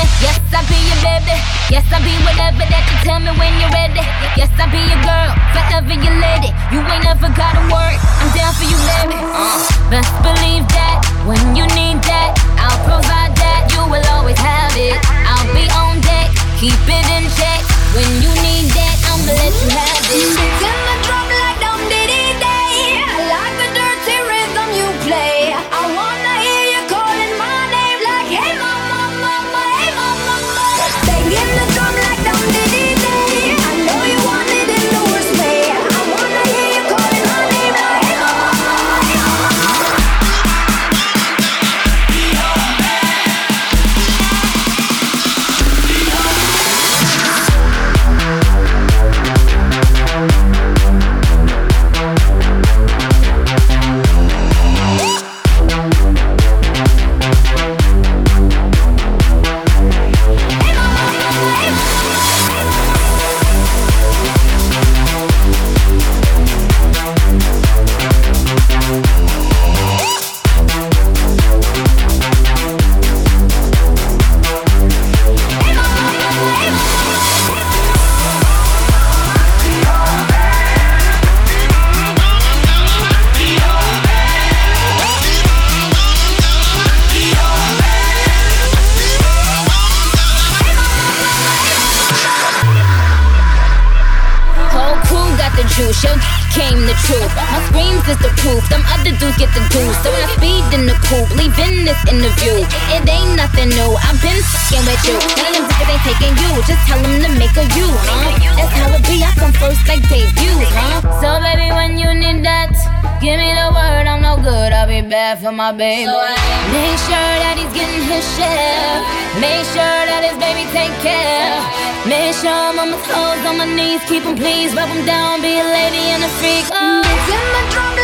Yes, I'll be your baby. Yes, I'll be whatever that you tell me when you're ready. Yes, I'll be your girl, forever your lady. You ain't never gotta worry, I'm down for you, baby. Best believe that when you need that, I'll provide that. You will always have it. I'll be on deck, keep it in check. When you need that, I'ma let you have it. Beating the drum like Dum Diddy Day. I like the dirty rhythm you play. I wanna hear you calling my name like, hey mama, mama, hey mama, mama. Banging the drum like Dum Diddy Day. I know you want it in the worst way. I wanna hear you calling my name like, hey mama, mama, hey mama. Juice, yo, came the truth. My screams is the proof. Them other dudes get the goose. So when I speed in the coupe, leaving this interview, it ain't nothing new. I've been fucking with you. None of them niggas ain't taking you. Just tell them to make a you, huh? That's how it be. I come first like debuts, huh? So baby, when you need that, give me the word. I'm no good. I'll be bad for my baby. So make sure that he's getting his share. Make sure that his baby take care. Make sure I'm on my toes, on my knees, keep him please, rub him down, be a lady and a freak. Beating the drum